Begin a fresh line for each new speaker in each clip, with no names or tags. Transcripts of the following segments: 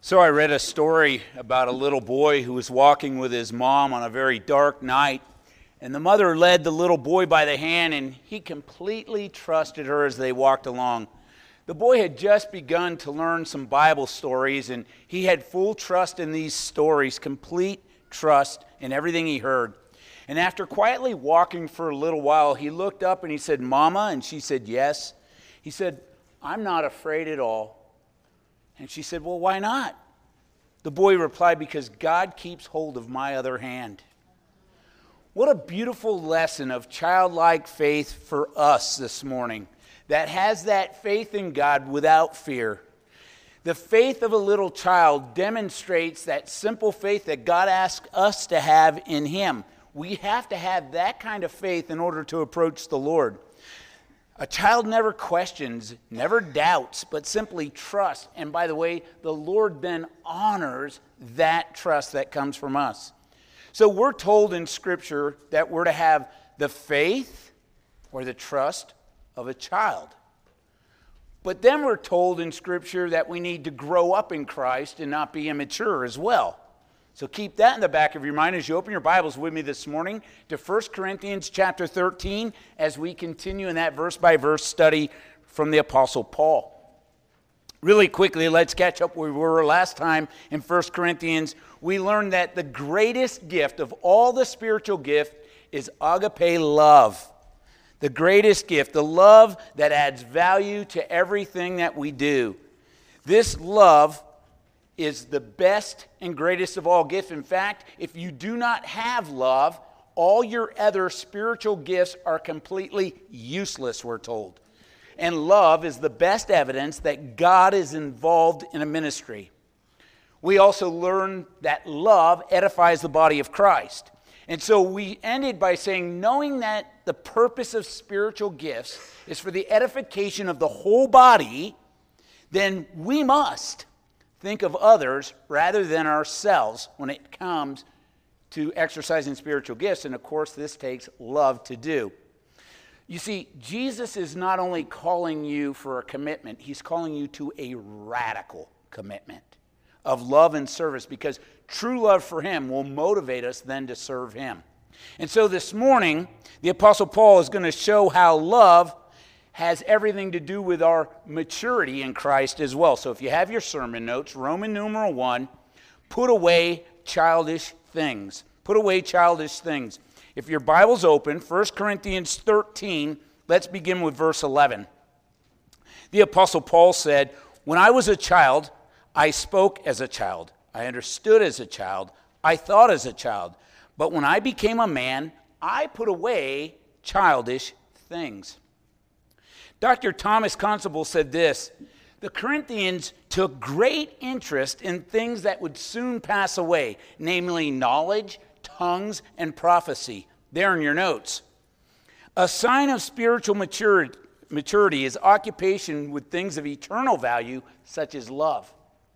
So I read a story about a little boy who was walking with his mom on a very dark night, and the mother led the little boy by the hand, and he completely trusted her as they walked along. The boy had just begun to learn some Bible stories, and he had full trust in these stories, complete trust in everything he heard. And after quietly walking for a little while, he looked up and he said, "Mama?" And she said, "Yes." He said, "I'm not afraid at all." And she said, "Well, why not?" The boy replied, "Because God keeps hold of my other hand." What a beautiful lesson of childlike faith for us this morning that has that faith in God without fear. The faith of a little child demonstrates that simple faith that God asks us to have in Him. We have to have that kind of faith in order to approach the Lord. A child never questions, never doubts, but simply trusts. And by the way, the Lord then honors that trust that comes from us. So we're told in Scripture that we're to have the faith or the trust of a child. But then we're told in Scripture that we need to grow up in Christ and not be immature as well. So keep that in the back of your mind as you open your Bibles with me this morning to 1 Corinthians chapter 13 as we continue in that verse-by-verse study from the Apostle Paul. Really quickly, let's catch up where we were last time in 1 Corinthians. We learned that the greatest gift of all the spiritual gift is agape love. The greatest gift, the love that adds value to everything that we do. This love is the best and greatest of all gifts. In fact, if you do not have love, all your other spiritual gifts are completely useless, we're told. And love is the best evidence that God is involved in a ministry. We also learn that love edifies the body of Christ. And so we ended by saying, knowing that the purpose of spiritual gifts is for the edification of the whole body, then we must think of others rather than ourselves when it comes to exercising spiritual gifts. And of course, this takes love to do. You see, Jesus is not only calling you for a commitment, He's calling you to a radical commitment of love and service, because true love for Him will motivate us then to serve Him. And so this morning, the Apostle Paul is going to show how love has everything to do with our maturity in Christ as well. So if you have your sermon notes, Roman numeral 1, put away childish things. Put away childish things. If your Bible's open, 1 Corinthians 13, let's begin with verse 11. The Apostle Paul said, "When I was a child, I spoke as a child. I understood as a child. I thought as a child. But when I became a man, I put away childish things." Dr. Thomas Constable said this: "The Corinthians took great interest in things that would soon pass away, namely knowledge, tongues, and prophecy." There in your notes. A sign of spiritual maturity is occupation with things of eternal value, such as love.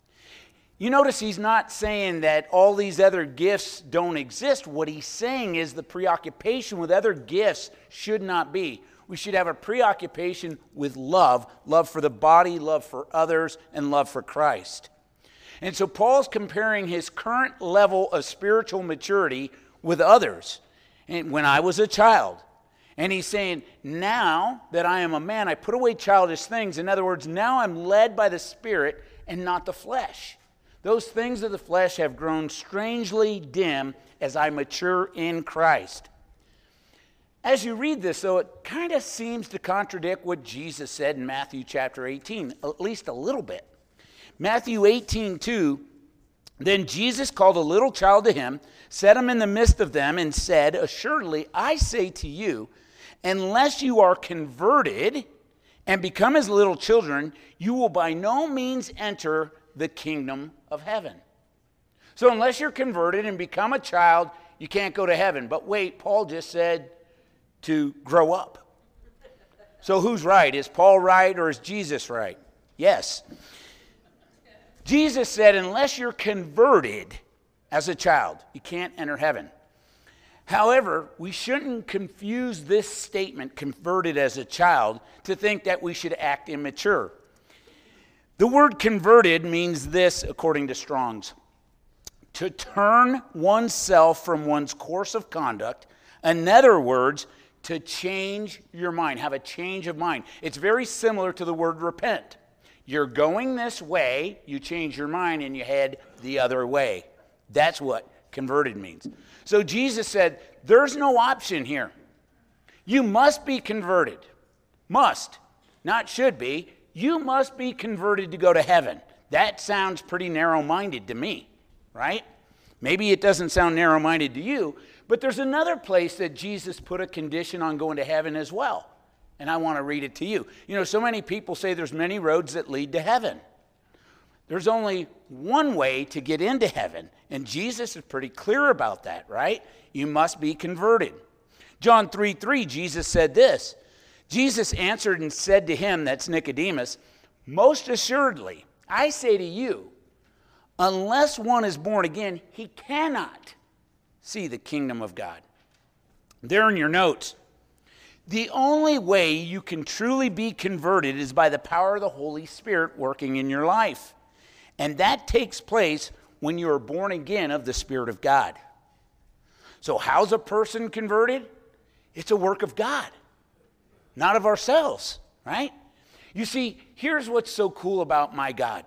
You notice he's not saying that all these other gifts don't exist. What he's saying is the preoccupation with other gifts should not be. We should have a preoccupation with love, love for the body, love for others, and love for Christ. And so Paul's comparing his current level of spiritual maturity with others. And when I was a child. And he's saying, now that I am a man, I put away childish things. In other words, now I'm led by the Spirit and not the flesh. Those things of the flesh have grown strangely dim as I mature in Christ. As you read this, though, it kind of seems to contradict what Jesus said in Matthew chapter 18, at least a little bit. Matthew 18:2, "Then Jesus called a little child to Him, set him in the midst of them, and said, 'Assuredly, I say to you, unless you are converted and become as little children, you will by no means enter the kingdom of heaven.'" So unless you're converted and become a child, you can't go to heaven. But wait, Paul just said to grow up. So who's right? Is Paul right or is Jesus right? Yes. Jesus said, unless you're converted as a child, you can't enter heaven. However, we shouldn't confuse this statement, converted as a child, to think that we should act immature. The word converted means this, according to Strong's: to turn oneself from one's course of conduct. In other words, to change your mind, have a change of mind. It's very similar to the word repent. You're going this way, you change your mind, and you head the other way. That's what converted means. So Jesus said, there's no option here. You must be converted. Must, not should be. You must be converted to go to heaven. That sounds pretty narrow-minded to me, right? Maybe it doesn't sound narrow-minded to you, but there's another place that Jesus put a condition on going to heaven as well. And I want to read it to you. You know, so many people say there's many roads that lead to heaven. There's only one way to get into heaven, and Jesus is pretty clear about that, right? You must be converted. John 3:3, Jesus said this. Jesus answered and said to him, that's Nicodemus, most assuredly, I say to you, unless one is born again, he cannot see the kingdom of God. There in your notes, the only way you can truly be converted is by the power of the Holy Spirit working in your life. And that takes place when you are born again of the Spirit of God. So how's a person converted? It's a work of God, not of ourselves, right? You see, here's what's so cool about my God.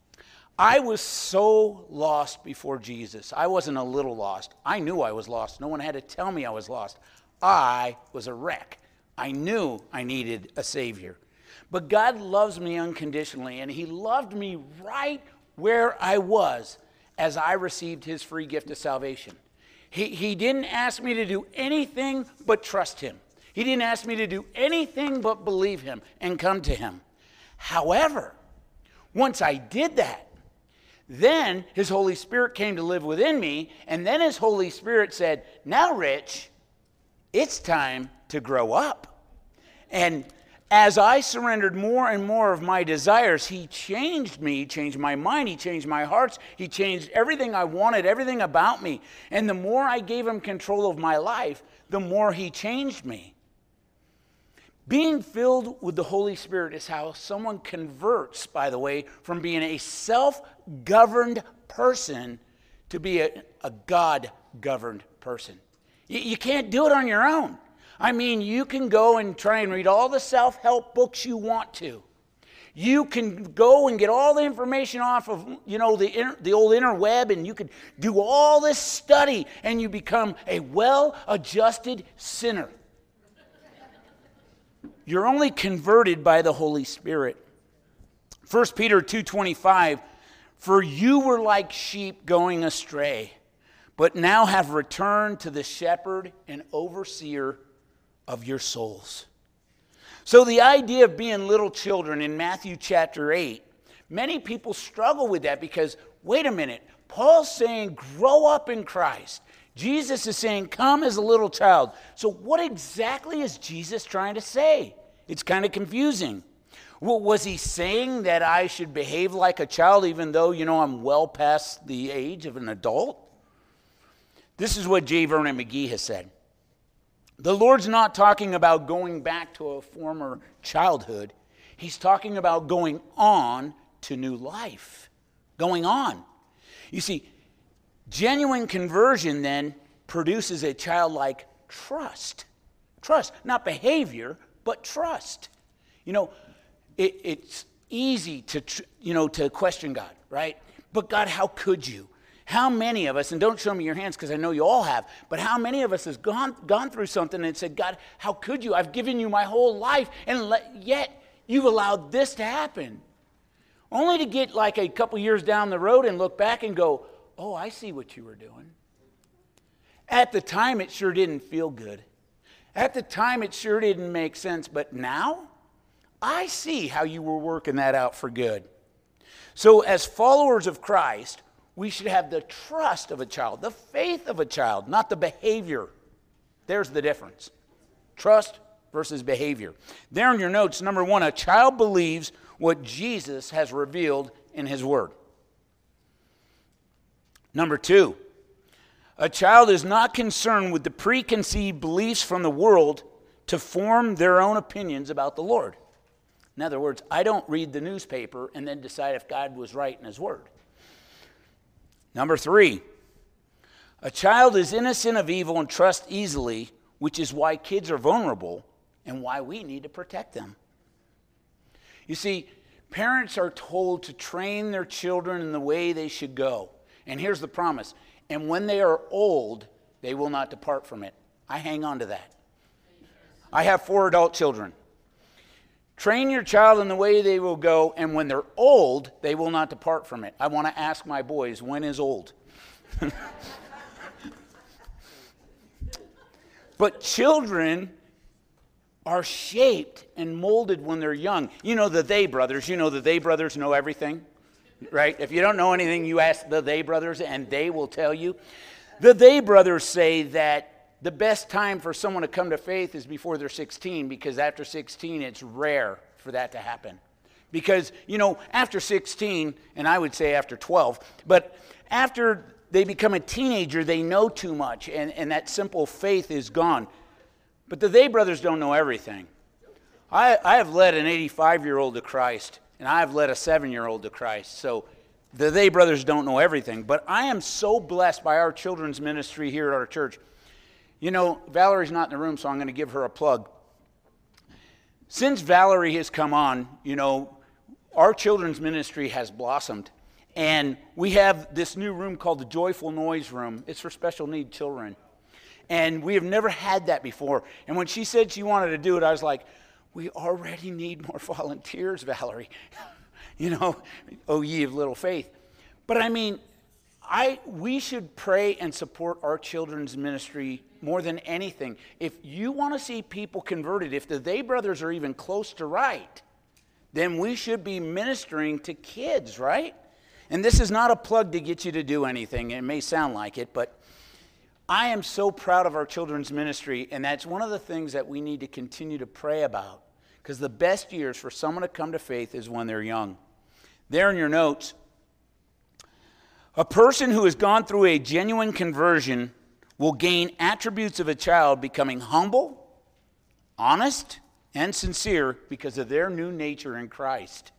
I was so lost before Jesus. I wasn't a little lost. I knew I was lost. No one had to tell me I was lost. I was a wreck. I knew I needed a Savior. But God loves me unconditionally, and he loved me right where I was as I received his free gift of salvation. He didn't ask me to do anything but trust him. He didn't ask me to do anything but believe him and come to him. However, once I did that, then his Holy Spirit came to live within me, and then his Holy Spirit said, now, Rich, it's time to grow up. And as I surrendered more and more of my desires, he changed me, changed my mind, he changed my heart, he changed everything I wanted, everything about me. And the more I gave him control of my life, the more he changed me. Being filled with the Holy Spirit is how someone converts, by the way, from being a self-governed person to be a God-governed person. You can't do it on your own. I mean, you can go and try and read all the self-help books you want to. You can go and get all the information off of, the old interweb, and you can do all this study, and you become a well-adjusted sinner. You're only converted by the Holy Spirit. 1 Peter 2:25, for you were like sheep going astray, but now have returned to the shepherd and overseer of your souls. So the idea of being little children in Matthew chapter 8, many people struggle with that because, wait a minute, Paul's saying grow up in Christ. Jesus is saying come as a little child. So what exactly is Jesus trying to say? It's kind of confusing. Well, was he saying that I should behave like a child even though, I'm well past the age of an adult? This is what J. Vernon McGee has said. The Lord's not talking about going back to a former childhood. He's talking about going on to new life. Going on. You see, genuine conversion then produces a childlike trust. Trust, not behavior, but trust. It's easy to question God, right? But God, how could you? How many of us, and don't show me your hands because I know you all have, but how many of us has gone through something and said, God, how could you? I've given you my whole life, and yet you've allowed this to happen. Only to get like a couple years down the road and look back and go, oh, I see what you were doing. At the time, it sure didn't feel good. At the time, it sure didn't make sense, but now I see how you were working that out for good. So as followers of Christ, we should have the trust of a child, the faith of a child, not the behavior. There's the difference. Trust versus behavior. There in your notes, number 1, a child believes what Jesus has revealed in his word. Number 2, a child is not concerned with the preconceived beliefs from the world to form their own opinions about the Lord. In other words, I don't read the newspaper and then decide if God was right in his word. Number 3, a child is innocent of evil and trusts easily, which is why kids are vulnerable and why we need to protect them. You see, parents are told to train their children in the way they should go. And here's the promise. And when they are old, they will not depart from it. I hang on to that. I have 4 adult children. Train your child in the way they will go, and when they're old, they will not depart from it. I want to ask my boys, when is old? But children are shaped and molded when they're young. You know the They brothers. You know the They brothers know everything, right? If you don't know anything, you ask the They brothers, and they will tell you. The They brothers say that the best time for someone to come to faith is before they're 16, because after 16, it's rare for that to happen. Because, you know, after 16, and I would say after 12, but after they become a teenager, they know too much, and that simple faith is gone. But the They brothers don't know everything. I have led an 85-year-old to Christ, and I have led a 7-year-old to Christ. So the They brothers don't know everything. But I am so blessed by our children's ministry here at our church. You know, Valerie's not in the room, so I'm going to give her a plug. Since Valerie has come on, you know, our children's ministry has blossomed. And we have this new room called the Joyful Noise Room. It's for special need children. And we have never had that before. And when she said she wanted to do it, I was like, we already need more volunteers, Valerie. You know, oh, ye of little faith. But I mean, we should pray and support our children's ministry more than anything. If you want to see people converted, if the They brothers are even close to right, then we should be ministering to kids, right? And this is not a plug to get you to do anything. It may sound like it, but I am so proud of our children's ministry, and that's one of the things that we need to continue to pray about, because the best years for someone to come to faith is when they're young. There in your notes, a person who has gone through a genuine conversion will gain attributes of a child, becoming humble, honest, and sincere because of their new nature in Christ.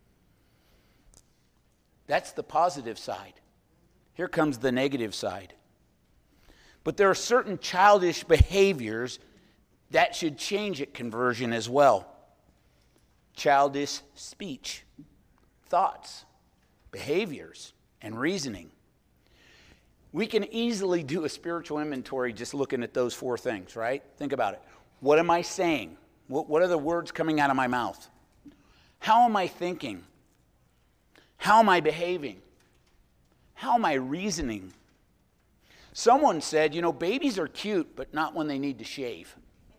That's the positive side. Here comes the negative side. But there are certain childish behaviors that should change at conversion as well. Childish speech, thoughts, behaviors, and reasoning. We can easily do a spiritual inventory just looking at those 4 things, right? Think about it. What am I saying? What are the words coming out of my mouth? How am I thinking? How am I behaving? How am I reasoning? Someone said, you know, babies are cute, but not when they need to shave.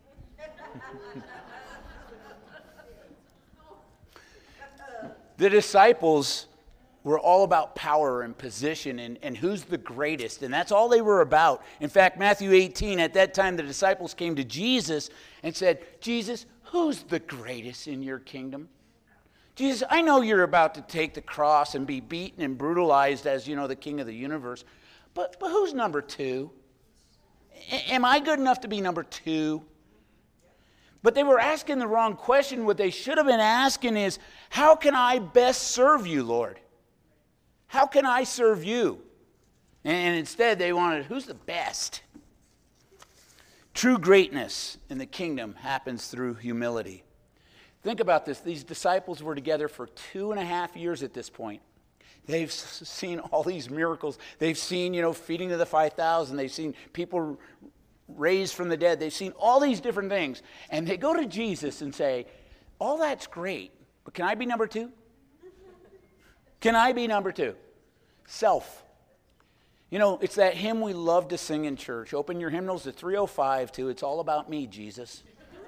The disciples were all about power and position and who's the greatest, and that's all they were about. In fact, Matthew 18, at that time, the disciples came to Jesus and said, Jesus, who's the greatest in your kingdom? Jesus, I know you're about to take the cross and be beaten and brutalized as, you know, the king of the universe, but who's number 2? Am I good enough to be number 2? But they were asking the wrong question. What they should have been asking is, how can I best serve you, Lord? How can I serve you? And instead they wanted, who's the best? True greatness in the kingdom happens through humility. Think about this. These disciples were together for 2.5 years at this point. They've seen all these miracles. They've seen, you know, feeding of the 5,000. They've seen people raised from the dead. They've seen all these different things. And they go to Jesus and say, all that's great, but can I be number 2? Can I be number 2? Self. You know, it's that hymn we love to sing in church. Open your hymnals to 305 to It's All About Me, Jesus.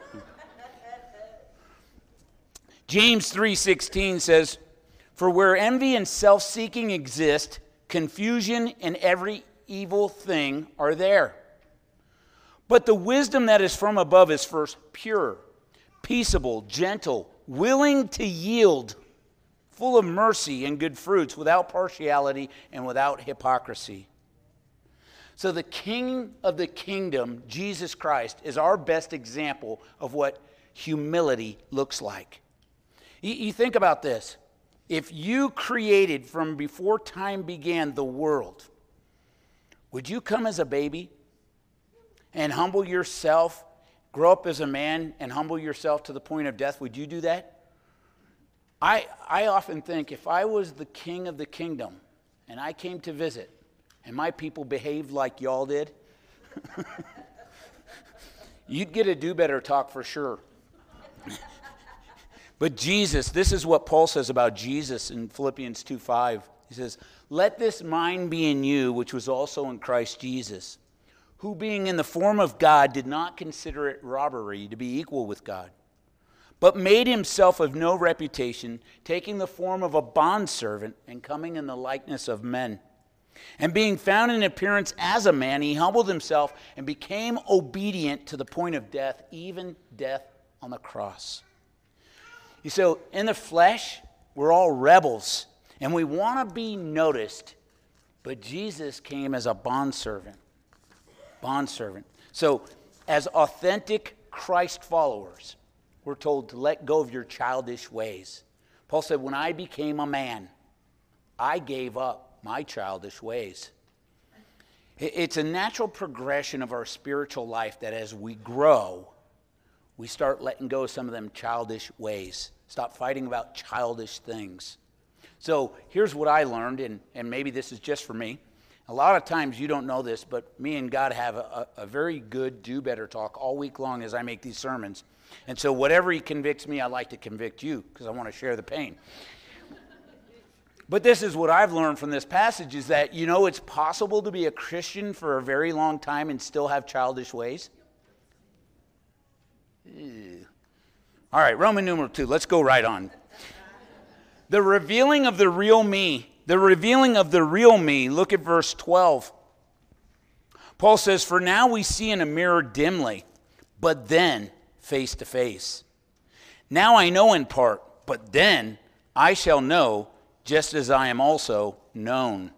James 3:16 says, for where envy and self-seeking exist, confusion and every evil thing are there. But the wisdom that is from above is first pure, peaceable, gentle, willing to yield, full of mercy and good fruits, without partiality and without hypocrisy. So the King of the kingdom, Jesus Christ, is our best example of what humility looks like. You think about this. If you created from before time began the world, would you come as a baby and humble yourself, grow up as a man and humble yourself to the point of death? Would you do that? I often think if I was the king of the kingdom and I came to visit and my people behaved like y'all did, you'd get a do-better talk for sure. But Jesus, this is what Paul says about Jesus in Philippians 2:5. He says, "Let this mind be in you, which was also in Christ Jesus, who being in the form of God did not consider it robbery to be equal with God, but made himself of no reputation, taking the form of a bondservant and coming in the likeness of men. And being found in appearance as a man, he humbled himself and became obedient to the point of death, even death on the cross." You see, in the flesh, we're all rebels, and we want to be noticed, but Jesus came as a bondservant. Bondservant. So, as authentic Christ followers, we're told to let go of your childish ways. Paul said, when I became a man, I gave up my childish ways. It's a natural progression of our spiritual life that as we grow, we start letting go of some of them childish ways. Stop fighting about childish things. So here's what I learned, and maybe this is just for me. A lot of times you don't know this, but me and God have a very good do-better talk all week long as I make these sermons. And so whatever he convicts me, I like to convict you because I want to share the pain. But this is what I've learned from this passage is that, it's possible to be a Christian for a very long time and still have childish ways. All right, Roman numeral 2, let's go right on. The revealing of the real me. The revealing of the real me. Look at verse 12. Paul says, "For now we see in a mirror dimly, but then face to face. Now I know in part, but then I shall know just as I am also known."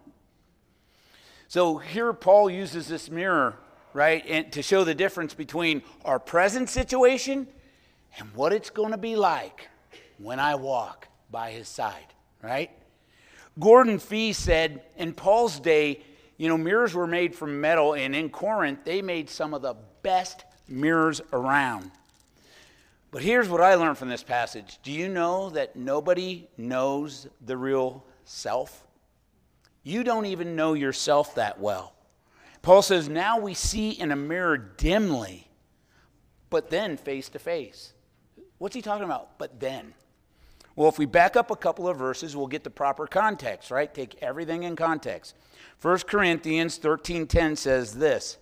So here Paul uses this mirror, right, and to show the difference between our present situation and what it's going to be like when I walk by his side, right? Gordon Fee said, in Paul's day, mirrors were made from metal, and in Corinth, they made some of the best mirrors around. But here's what I learned from this passage. Do you know that nobody knows the real self? You don't even know yourself that well. Paul says, now we see in a mirror dimly, but then face to face. What's he talking about? But then. Well, if we back up a couple of verses, we'll get the proper context, right? Take everything in context. 1 Corinthians 13:10 says this,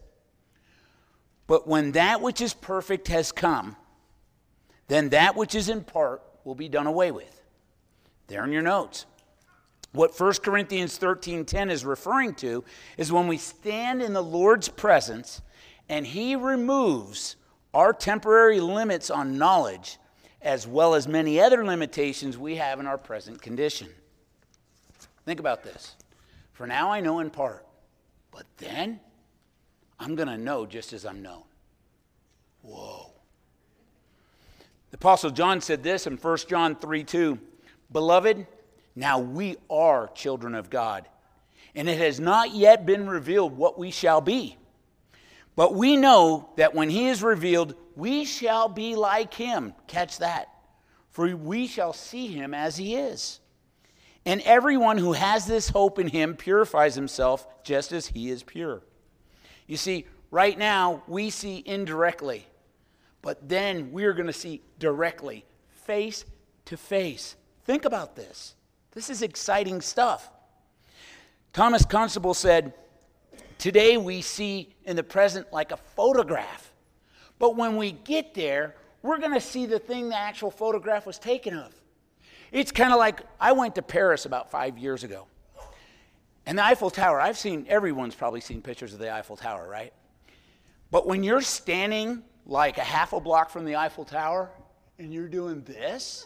"But when that which is perfect has come, then that which is in part will be done away with." There in your notes. What 1 Corinthians 13:10 is referring to is when we stand in the Lord's presence and he removes our temporary limits on knowledge as well as many other limitations we have in our present condition. Think about this. For now I know in part, but then I'm going to know just as I'm known. Whoa. The Apostle John said this in 1 John 3:2, "Beloved, now we are children of God, and it has not yet been revealed what we shall be. But we know that when he is revealed, we shall be like him." Catch that. "For we shall see him as he is. And everyone who has this hope in him purifies himself just as he is pure." You see, right now we see indirectly, but then we're going to see directly, face to face. Think about this. This is exciting stuff. Thomas Constable said, "Today we see in the present like a photograph. But when we get there, we're going to see the thing the actual photograph was taken of." It's kind of like I went to Paris about 5 years ago. And the Eiffel Tower, everyone's probably seen pictures of the Eiffel Tower, right? But when you're standing like a half a block from the Eiffel Tower and you're doing this,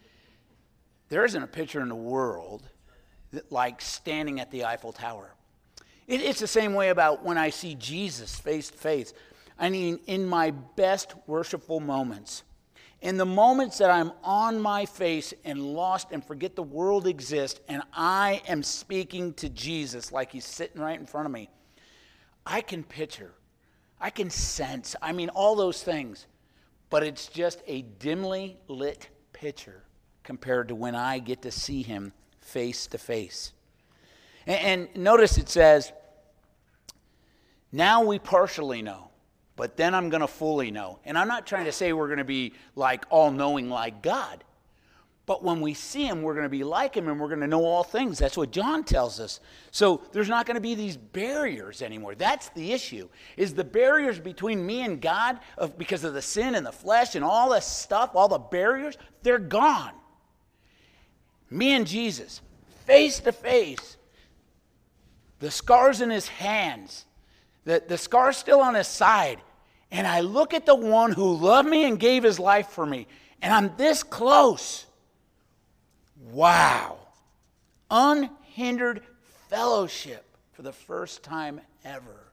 there isn't a picture in the world that like standing at the Eiffel Tower. It's the same way about when I see Jesus face to face. I mean, in my best worshipful moments, In the moments that I'm on my face and lost and forget the world exists and I am speaking to Jesus like he's sitting right in front of me, I can picture, I can sense, all those things. But it's just a dimly lit picture compared to when I get to see him face to face. And notice it says, now we partially know, but then I'm going to fully know. And I'm not trying to say we're going to be like all-knowing like God. But when we see him, we're going to be like him and we're going to know all things. That's what John tells us. So there's not going to be these barriers anymore. That's the issue, is the barriers between me and God because of the sin and the flesh and all this stuff, all the barriers, they're gone. Me and Jesus, face to face, the scars in his hands, the scar's still on his side. And I look at the one who loved me and gave his life for me. And I'm this close. Wow. Unhindered fellowship for the first time ever.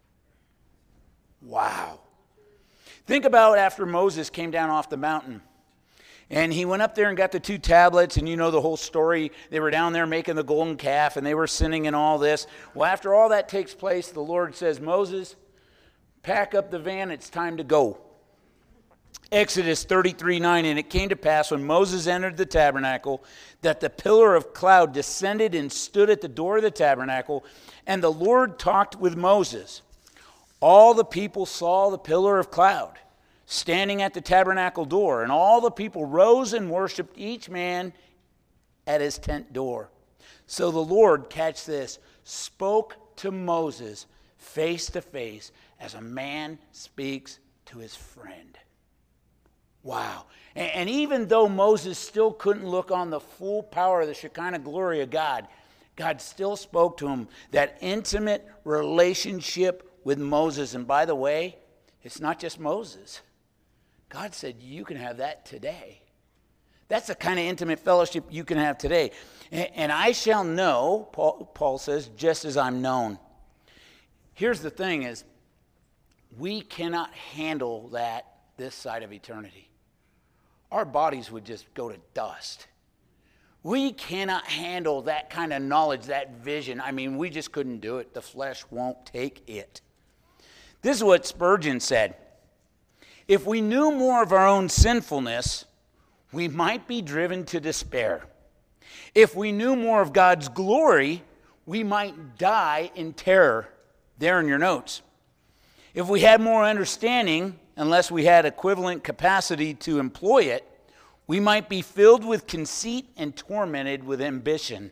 Wow. Think about after Moses came down off the mountain. And he went up there and got the 2 tablets, and you know the whole story. They were down there making the golden calf, and they were sinning and all this. Well, after all that takes place, the Lord says, Moses, pack up the van, it's time to go. Exodus 33:9, and it came to pass when Moses entered the tabernacle that the pillar of cloud descended and stood at the door of the tabernacle, and the Lord talked with Moses. All the people saw the pillar of cloud standing at the tabernacle door, and all the people rose and worshiped, each man at his tent door. So the Lord, catch this, spoke to Moses face to face as a man speaks to his friend. Wow. And even though Moses still couldn't look on the full power of the Shekinah glory of God, God still spoke to him, that intimate relationship with Moses. And by the way, it's not just Moses. God said, you can have that today. That's the kind of intimate fellowship you can have today. And I shall know, Paul says, just as I'm known. Here's the thing is, we cannot handle that this side of eternity. Our bodies would just go to dust. We cannot handle that kind of knowledge, that vision. We just couldn't do it. The flesh won't take it. This is what Spurgeon said. If we knew more of our own sinfulness, we might be driven to despair. If we knew more of God's glory, we might die in terror. There in your notes. If we had more understanding, unless we had equivalent capacity to employ it, we might be filled with conceit and tormented with ambition.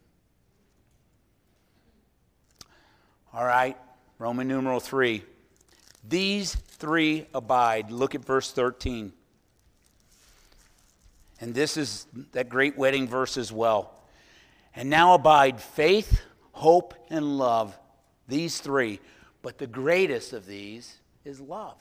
All right, Roman numeral 3. These 3 abide. Look at verse 13. And this is that great wedding verse as well. And now abide faith, hope, and love. These 3. But the greatest of these is love.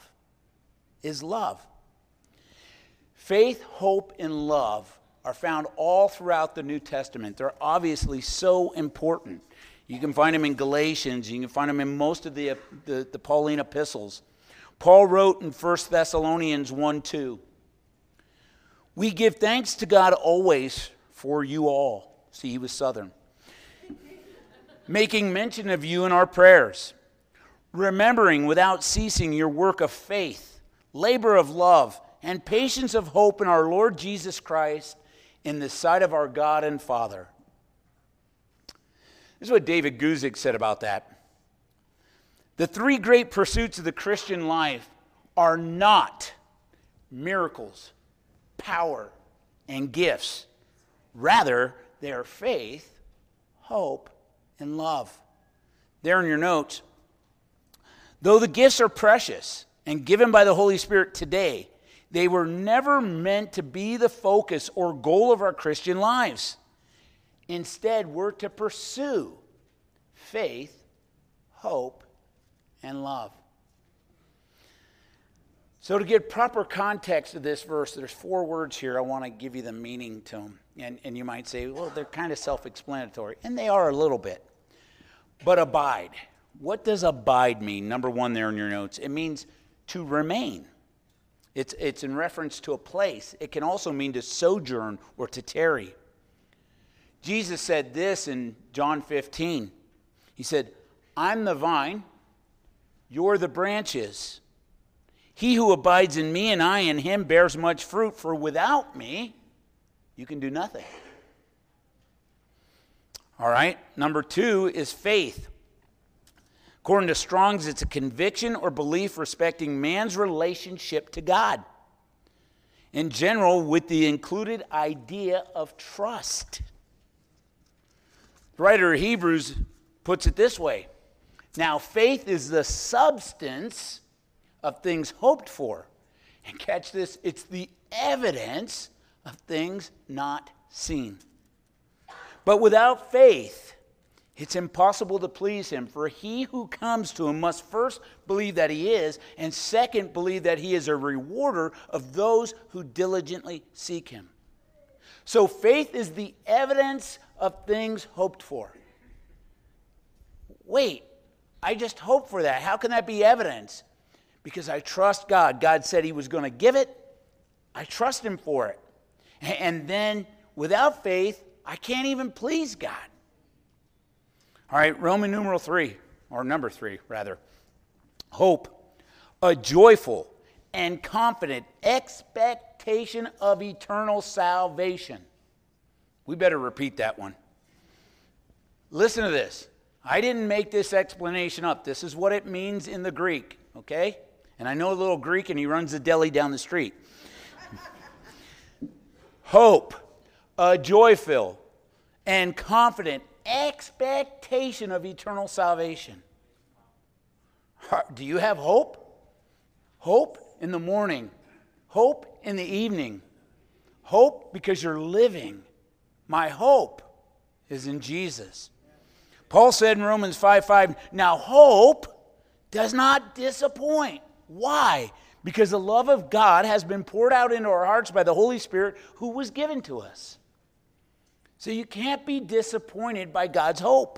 Faith, hope, and love are found all throughout the New Testament. They're obviously so important. You can find them in Galatians. You can find them in most of the Pauline epistles. Paul wrote in 1 Thessalonians 1:2, we give thanks to God always for you all. See, he was Southern. Making mention of you in our prayers, remembering without ceasing your work of faith, labor of love, and patience of hope in our Lord Jesus Christ in the sight of our God and Father. This is what David Guzik said about that. The 3 great pursuits of the Christian life are not miracles, power, and gifts. Rather, they are faith, hope, and love. There in your notes. Though the gifts are precious and given by the Holy Spirit today, they were never meant to be the focus or goal of our Christian lives. Instead, we're to pursue faith, hope, and love. So to get proper context of this verse, there's 4 words here. I want to give you the meaning to them. And you might say, well, they're kind of self-explanatory. And they are a little bit. But abide. What does abide mean? Number 1 there in your notes. It means to remain. It's in reference to a place. It can also mean to sojourn or to tarry. Jesus said this in John 15. He said, I'm the vine, you're the branches. He who abides in me and I in him bears much fruit, for without me, you can do nothing. All right, number 2 is faith. According to Strong's, it's a conviction or belief respecting man's relationship to God. In general, with the included idea of trust. The writer of Hebrews puts it this way. Now, faith is the substance of things hoped for. And catch this, it's the evidence of things not seen. But without faith, it's impossible to please him. For he who comes to him must first believe that he is, and second, believe that he is a rewarder of those who diligently seek him. So faith is the evidence of things hoped for. Wait, I just hope for that. How can that be evidence? Because I trust God. God said he was going to give it. I trust him for it. And then without faith, I can't even please God. All right, Roman numeral 3, or number 3, rather. Hope, a joyful and confident expectation of eternal salvation. We better repeat that one. Listen to this. I didn't make this explanation up. This is what it means in the Greek, okay? And I know a little Greek, and he runs the deli down the street. Hope, a joyful and confident expectation of eternal salvation. Do you have hope? Hope in the morning. Hope in the evening. Hope because you're living. My hope is in Jesus. Paul said in Romans 5:5, now hope does not disappoint. Why? Because the love of God has been poured out into our hearts by the Holy Spirit who was given to us. So you can't be disappointed by God's hope.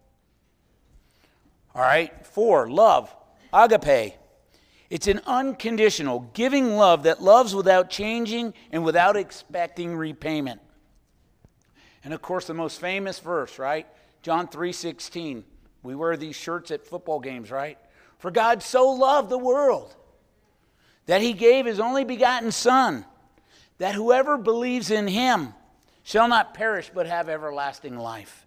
All right, 4, love, agape. It's an unconditional, giving love that loves without changing and without expecting repayment. And of course, the most famous verse, right? John 3:16. We wear these shirts at football games, right? For God so loved the world that he gave his only begotten Son, that whoever believes in him shall not perish but have everlasting life.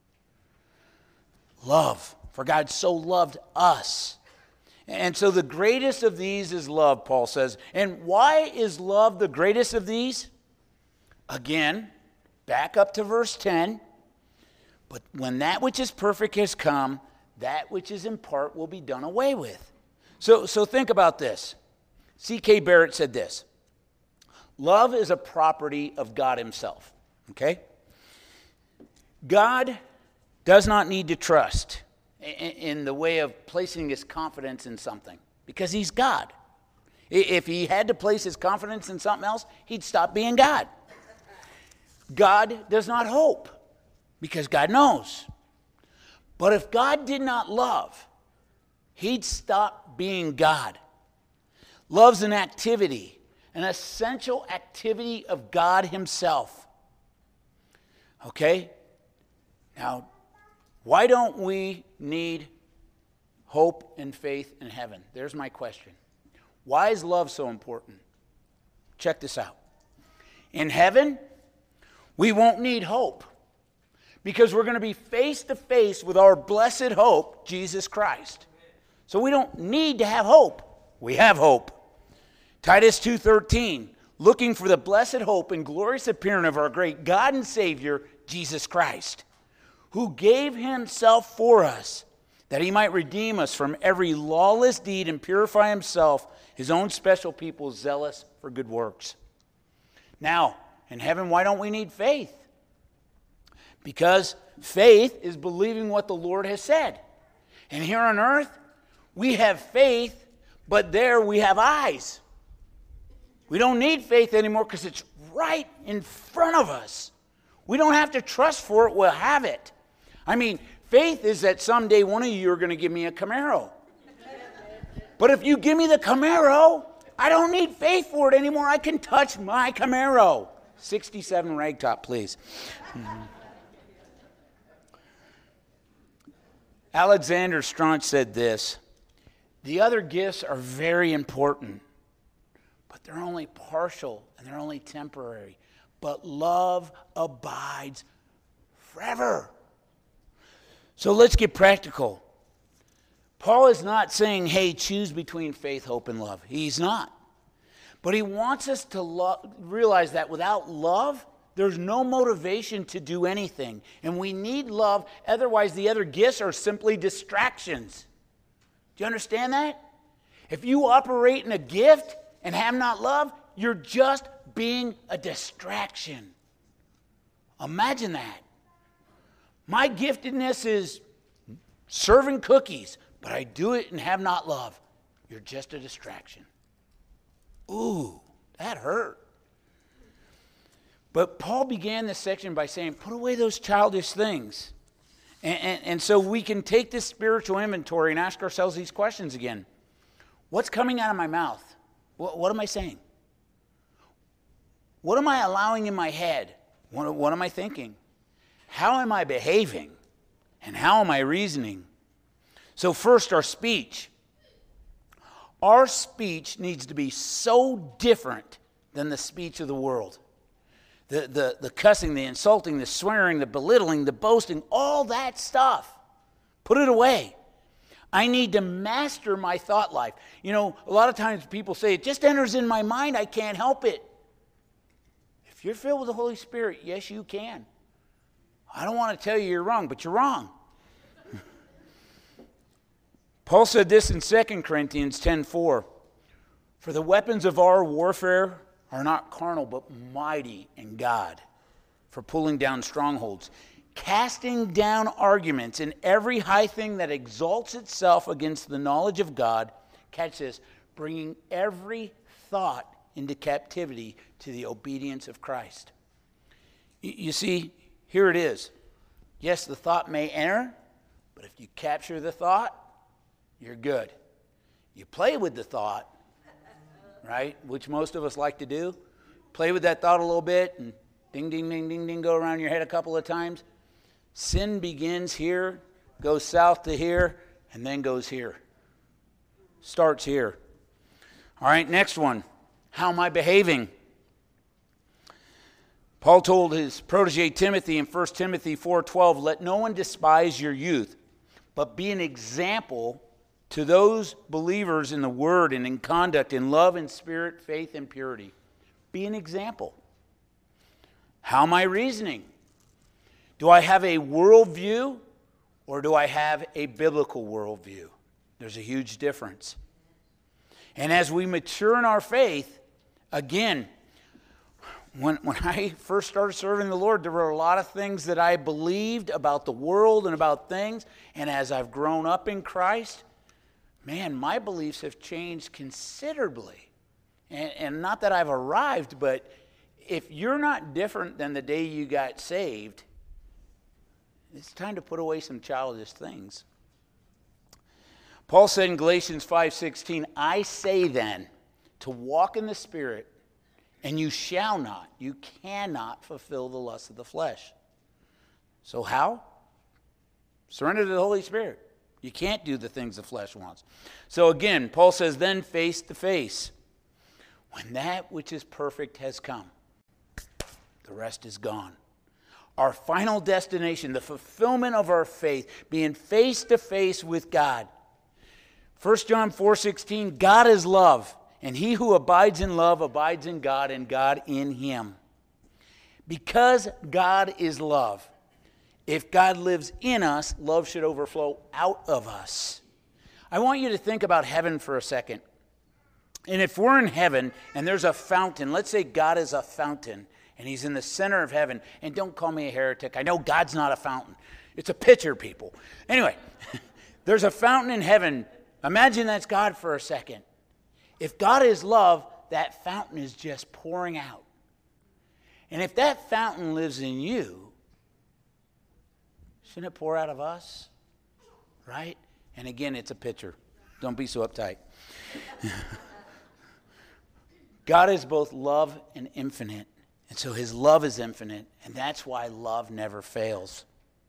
Love. For God so loved us. And so the greatest of these is love, Paul says. And why is love the greatest of these? Again, back up to verse 10. But when that which is perfect has come, that which is in part will be done away with. So think about this. C.K. Barrett said this. Love is a property of God himself. Okay? God does not need to trust in the way of placing his confidence in something because he's God. If he had to place his confidence in something else, he'd stop being God. God does not hope because God knows. But if God did not love, he'd stop being God. Love's an activity, an essential activity of God himself. Okay? Now, why don't we need hope and faith in heaven? There's my question. Why is love so important? Check this out. In heaven, we won't need hope because we're going to be face to face with our blessed hope, Jesus Christ. So we don't need to have hope. We have hope. Titus 2:13, looking for the blessed hope and glorious appearing of our great God and Savior, Jesus Christ, who gave himself for us, that he might redeem us from every lawless deed and purify himself, his own special people, zealous for good works. Now, in heaven, why don't we need faith? Because faith is believing what the Lord has said. And here on earth, we have faith, but there we have eyes. We don't need faith anymore because it's right in front of us. We don't have to trust for it, we'll have it. I mean, faith is that someday one of you are going to give me a Camaro. But if you give me the Camaro, I don't need faith for it anymore. I can touch my Camaro. 67 ragtop, please. Alexander Strauch said this: the other gifts are very important, but they're only partial and they're only temporary. But love abides forever. So let's get practical. Paul is not saying, hey, choose between faith, hope, and love. He's not. But he wants us to realize that without love, there's no motivation to do anything. And we need love, otherwise the other gifts are simply distractions. Do you understand that? If you operate in a gift and have not love, you're just being a distraction. Imagine that. My giftedness is serving cookies, but I do it and have not love. You're just a distraction. Ooh, that hurt. But Paul began this section by saying, put away those childish things. And so we can take this spiritual inventory and ask ourselves these questions again. What's coming out of my mouth? What am I saying? What am I allowing in my head? What am I thinking? How am I behaving? And how am I reasoning? So first, our speech. Our speech needs to be so different than the speech of the world. The cussing, the insulting, the swearing, the belittling, the boasting, all that stuff. Put it away. I need to master my thought life. You know, a lot of times people say, it just enters in my mind, I can't help it. If you're filled with the Holy Spirit, yes, you can. I don't want to tell you you're wrong, but you're wrong. Paul said this in 2 Corinthians 10:4. For the weapons of our warfare are not carnal, but mighty in God for pulling down strongholds, casting down arguments and every high thing that exalts itself against the knowledge of God. Catch this, bringing every thought into captivity to the obedience of Christ. You see, here it is. Yes, the thought may enter, but if you capture the thought, you're good. You play with the thought, right, which most of us like to do. Play with that thought a little bit and ding, ding, ding, ding, ding, go around your head a couple of times. Sin begins here, goes south to here, and then goes here. Starts here. All right, next one. How am I behaving? Paul told his protege Timothy in 1 Timothy 4:12, let no one despise your youth, but be an example to those believers in the word and in conduct, in love and spirit, faith and purity. Be an example. How am I reasoning? Do I have a worldview or do I have a biblical worldview? There's a huge difference. And as we mature in our faith, again, when I first started serving the Lord, there were a lot of things that I believed about the world and about things. And as I've grown up in Christ, man, my beliefs have changed considerably. And not that I've arrived, but if you're not different than the day you got saved, it's time to put away some childish things. Paul said in Galatians 5:16, I say then, to walk in the Spirit, and you shall not, you cannot fulfill the lust of the flesh. So how? Surrender to the Holy Spirit. You can't do the things the flesh wants. So again, Paul says, then face to face. When that which is perfect has come, the rest is gone. Our final destination, the fulfillment of our faith, being face to face with God. 1 John 4:16, God is love, and he who abides in love abides in God, and God in him. Because God is love, if God lives in us, love should overflow out of us. I want you to think about heaven for a second. And if we're in heaven and there's a fountain, let's say God is a fountain and he's in the center of heaven. And don't call me a heretic. I know God's not a fountain. It's a pitcher, people. Anyway, there's a fountain in heaven. Imagine that's God for a second. If God is love, that fountain is just pouring out. And if that fountain lives in you, shouldn't it pour out of us? Right? And again, it's a pitcher. Don't be so uptight. God is both love and infinite. And so his love is infinite. And that's why love never fails.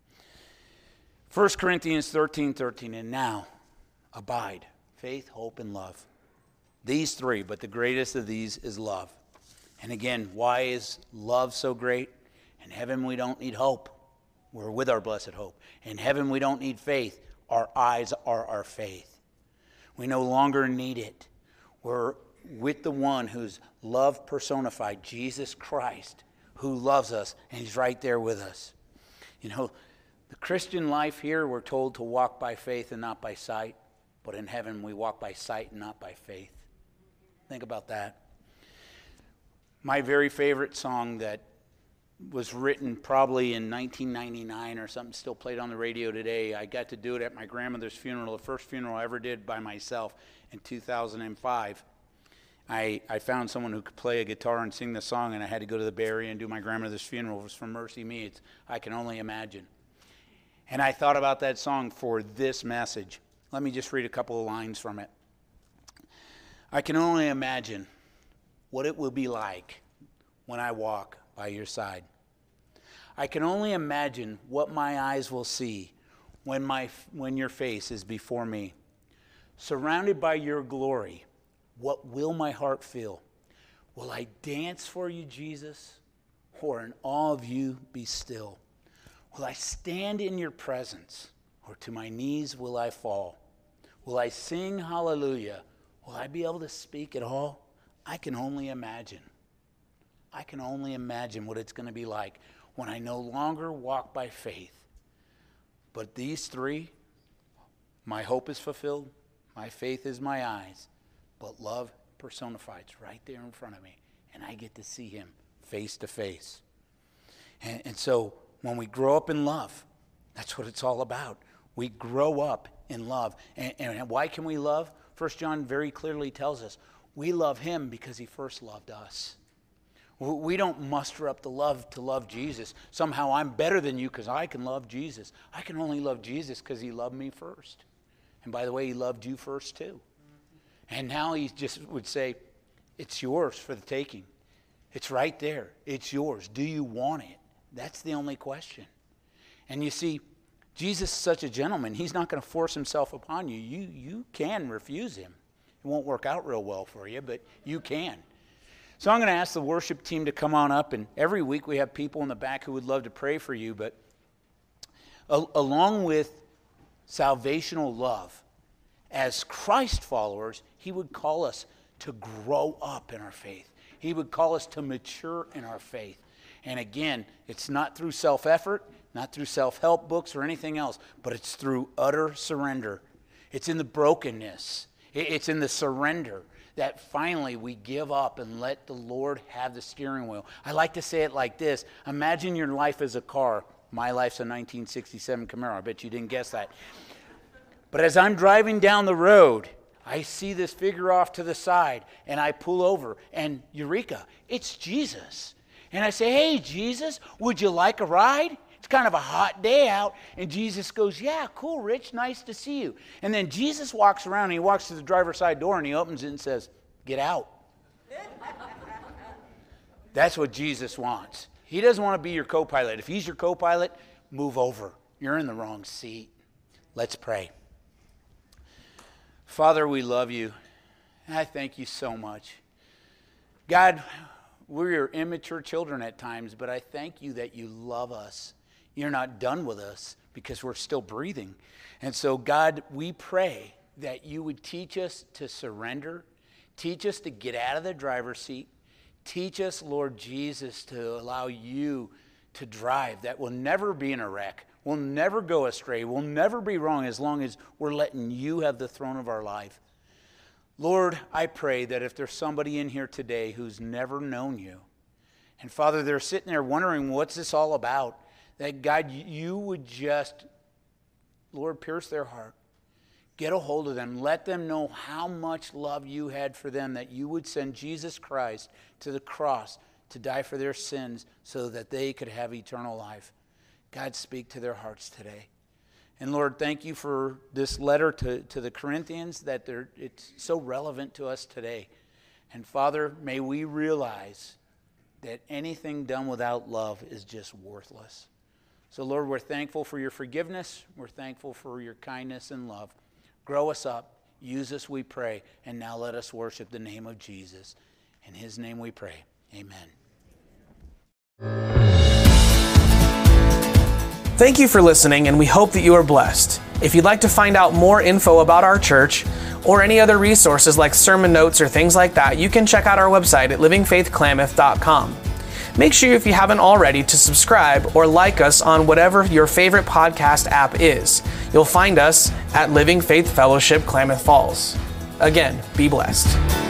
1 Corinthians 13:13, and now abide, faith, hope, and love. These three, but the greatest of these is love. And again, why is love so great? In heaven we don't need hope. We're with our blessed hope. In heaven we don't need faith. Our eyes are our faith. We no longer need it. We're with the one who's love personified, Jesus Christ, who loves us, and he's right there with us. You know, the Christian life here, we're told to walk by faith and not by sight. But in heaven we walk by sight and not by faith. Think about that. My very favorite song that was written probably in 1999 or something, still played on the radio today. I got to do it at my grandmother's funeral, the first funeral I ever did by myself in 2005. I found someone who could play a guitar and sing the song, and I had to go to the Bay Area and do my grandmother's funeral. It was from Mercy Me. It's I Can Only Imagine. And I thought about that song for this message. Let me just read a couple of lines from it. I can only imagine what it will be like when I walk by your side. I can only imagine what my eyes will see when your face is before me. Surrounded by your glory, what will my heart feel? Will I dance for you, Jesus, or in awe of you be still? Will I stand in your presence, or to my knees will I fall? Will I sing hallelujah? Will I be able to speak at all? I can only imagine. I can only imagine what it's going to be like when I no longer walk by faith. But these three, my hope is fulfilled, my faith is my eyes, but love personified right there in front of me, and I get to see him face to face. And so when we grow up in love, that's what it's all about. We grow up in love. And why can we love? 1 John very clearly tells us we love him because he first loved us. We don't muster up the love to love Jesus. Somehow I'm better than you because I can love Jesus. I can only love Jesus because he loved me first. And by the way, he loved you first too. And now he just would say, it's yours for the taking. It's right there. It's yours. Do you want it? That's the only question. And you see, Jesus is such a gentleman. He's not going to force himself upon you. You can refuse him. It won't work out real well for you, but you can. So I'm going to ask the worship team to come on up. And every week we have people in the back who would love to pray for you. But along with salvational love, as Christ followers, he would call us to grow up in our faith. He would call us to mature in our faith. And again, it's not through self-effort, not through self-help books or anything else, but it's through utter surrender. It's in the brokenness. It's in the surrender that finally we give up and let the Lord have the steering wheel. I like to say it like this. Imagine your life as a car. My life's a 1967 Camaro. I bet you didn't guess that. But as I'm driving down the road, I see this figure off to the side, and I pull over, and eureka, it's Jesus. And I say, hey, Jesus, would you like a ride? It's kind of a hot day out. And Jesus goes, yeah, cool, Rich, nice to see you. And then Jesus walks around, and he walks to the driver's side door, and he opens it and says, get out. That's what Jesus wants. He doesn't want to be your co-pilot. If he's your co-pilot, move over. You're in the wrong seat. Let's pray. Father, we love you. I thank you so much. God, we're your immature children at times, but I thank you that you love us. You're not done with us because we're still breathing. And so, God, we pray that you would teach us to surrender, teach us to get out of the driver's seat, teach us, Lord Jesus, to allow you to drive, that we'll never be in a wreck. We'll never go astray. We'll never be wrong as long as we're letting you have the throne of our life. Lord, I pray that if there's somebody in here today who's never known you, and Father, they're sitting there wondering, what's this all about? That God, you would just, Lord, pierce their heart. Get a hold of them. Let them know how much love you had for them, that you would send Jesus Christ to the cross to die for their sins so that they could have eternal life. God, speak to their hearts today. And Lord, thank you for this letter to the Corinthians, that it's so relevant to us today. And Father, may we realize that anything done without love is just worthless. So Lord, we're thankful for your forgiveness. We're thankful for your kindness and love. Grow us up. Use us, we pray. And now let us worship the name of Jesus. In his name we pray. Amen.
Thank you for listening, and we hope that you are blessed. If you'd like to find out more info about our church or any other resources like sermon notes or things like that, you can check out our website at livingfaithklamath.com. Make sure, if you haven't already, to subscribe or like us on whatever your favorite podcast app is. You'll find us at Living Faith Fellowship Klamath Falls. Again, be blessed.